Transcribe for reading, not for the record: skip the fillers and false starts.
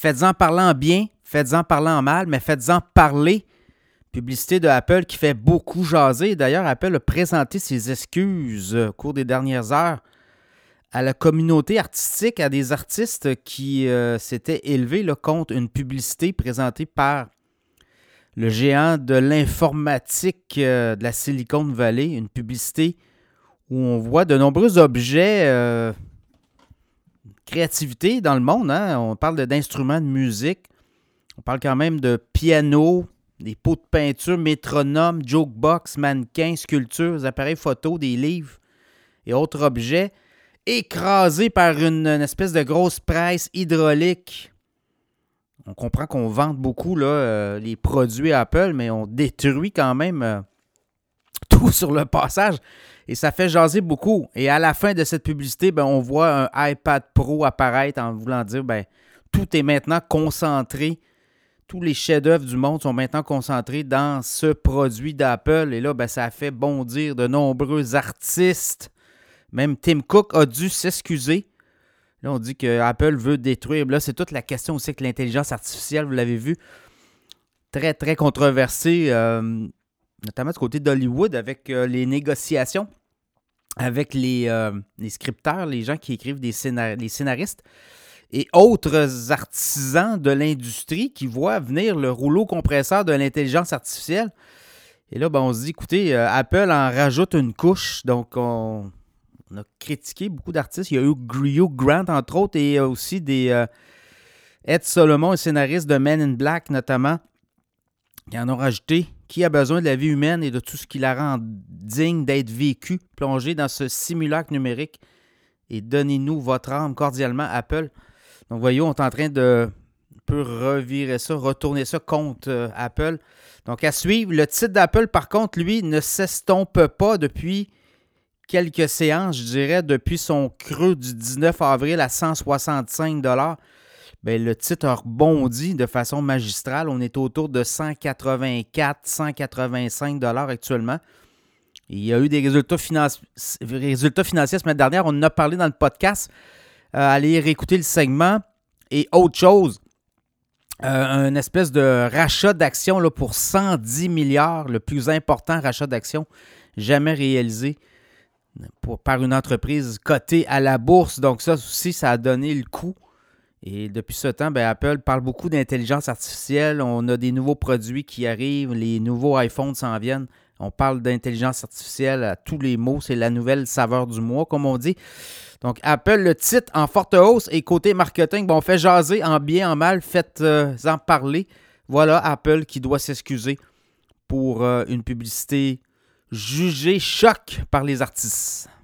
Faites-en parler en bien, faites-en parler en mal, mais faites-en parler. Publicité de Apple qui fait beaucoup jaser. D'ailleurs, Apple a présenté ses excuses au cours des dernières heures à la communauté artistique, à des artistes qui s'étaient élevés là, contre une publicité présentée par le géant de l'informatique de la Silicon Valley. Une publicité où on voit de nombreux objets créativité dans le monde. Hein? On parle d'instruments de musique. On parle quand même de piano, des pots de peinture, métronomes, jukebox, mannequins, sculptures, appareils photo, des livres et autres objets écrasés par une espèce de grosse presse hydraulique. On comprend qu'on vende beaucoup là, les produits Apple, mais on détruit quand même tout sur le passage. Et ça fait jaser beaucoup. Et à la fin de cette publicité, on voit un iPad Pro apparaître en voulant dire tout est maintenant concentré. Tous les chefs-d'œuvre du monde sont maintenant concentrés dans ce produit d'Apple. Et là, ça a fait bondir de nombreux artistes. Même Tim Cook a dû s'excuser. Là, on dit que Apple veut détruire. Là, c'est toute la question aussi avec l'intelligence artificielle, vous l'avez vu. Très, très controversée, notamment du côté d'Hollywood, avec les négociations avec les scripteurs, les gens qui écrivent les scénaristes. Et autres artisans de l'industrie qui voient venir le rouleau compresseur de l'intelligence artificielle. Et là, on se dit, écoutez, Apple en rajoute une couche. Donc, on a critiqué beaucoup d'artistes. Il y a eu Hugh Grant, entre autres, et aussi des Ed Solomon, un scénariste de Men in Black, notamment, qui en ont rajouté. Qui a besoin de la vie humaine et de tout ce qui la rend digne d'être vécu, plongé dans ce simulacre numérique. Et donnez-nous votre âme cordialement, Apple. Donc, voyez, on est en train de revirer ça, retourner ça contre Apple. Donc, à suivre. Le titre d'Apple, par contre, lui, ne s'estompe pas depuis quelques séances, je dirais, depuis son creux du 19 avril à 165 $. Le titre a rebondi de façon magistrale. On est autour de 184, 185 $ actuellement. Et il y a eu des résultats financiers la semaine dernière. On en a parlé dans le podcast. Allez réécouter le segment. Et autre chose, un espèce de rachat d'actions là, pour 110 milliards, le plus important rachat d'actions jamais réalisé par une entreprise cotée à la bourse. Donc ça aussi, ça a donné le coup. Et depuis ce temps, Apple parle beaucoup d'intelligence artificielle. On a des nouveaux produits qui arrivent. Les nouveaux iPhones s'en viennent. On parle d'intelligence artificielle à tous les mots. C'est la nouvelle saveur du mois, comme on dit. Donc, Apple, le titre en forte hausse. Et côté marketing, on fait jaser en bien, en mal. Faites-en parler. Voilà Apple qui doit s'excuser pour une publicité jugée choc par les artistes.